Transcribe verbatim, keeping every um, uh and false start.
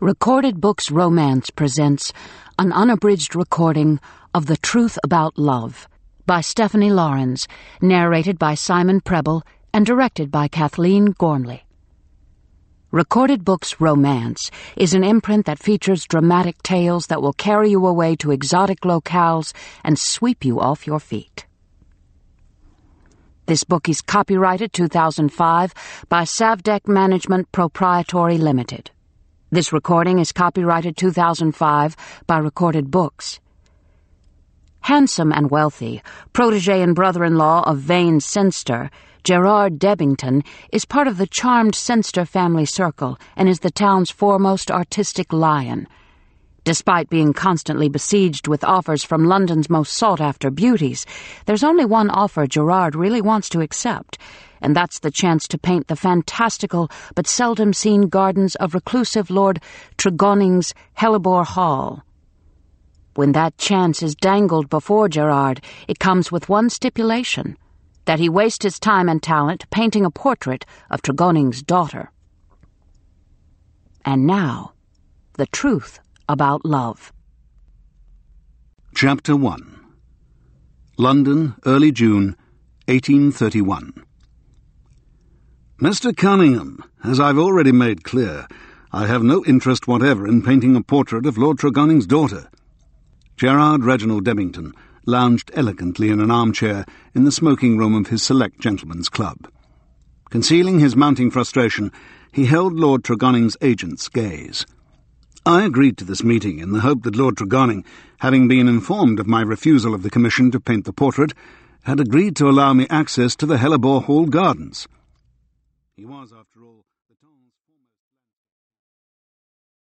Recorded Books Romance presents an unabridged recording of The Truth About Love by Stephanie Laurens, narrated by Simon Preble and directed by Kathleen Gormley. Recorded Books Romance is an imprint that features dramatic tales that will carry you away to exotic locales and sweep you off your feet. This book is copyrighted two thousand five by Savdek Management Proprietary Limited. This recording is copyrighted two thousand five by Recorded Books. Handsome and wealthy, protege and brother-in-law of Vane Scenster, Gerard Debington is part of the charmed Scenster family circle and is the town's foremost artistic lion. Despite being constantly besieged with offers from London's most sought-after beauties, there's only one offer Gerard really wants to accept, and that's the chance to paint the fantastical but seldom-seen gardens of reclusive Lord Tregoning's Hellebore Hall. When that chance is dangled before Gerard, it comes with one stipulation, that he waste his time and talent painting a portrait of Tregoning's daughter. And now, the truth about love. Chapter one. London, early June, eighteen thirty-one. Mister Cunningham, as I've already made clear, I have no interest whatever in painting a portrait of Lord Tregoning's daughter. Gerard Reginald Debington lounged elegantly in an armchair in the smoking room of his select gentlemen's club. Concealing his mounting frustration, he held Lord Tregoning's agent's gaze. I agreed to this meeting in the hope that Lord Tregoning, having been informed of my refusal of the commission to paint the portrait, had agreed to allow me access to the Hellebore Hall gardens. He was, after all,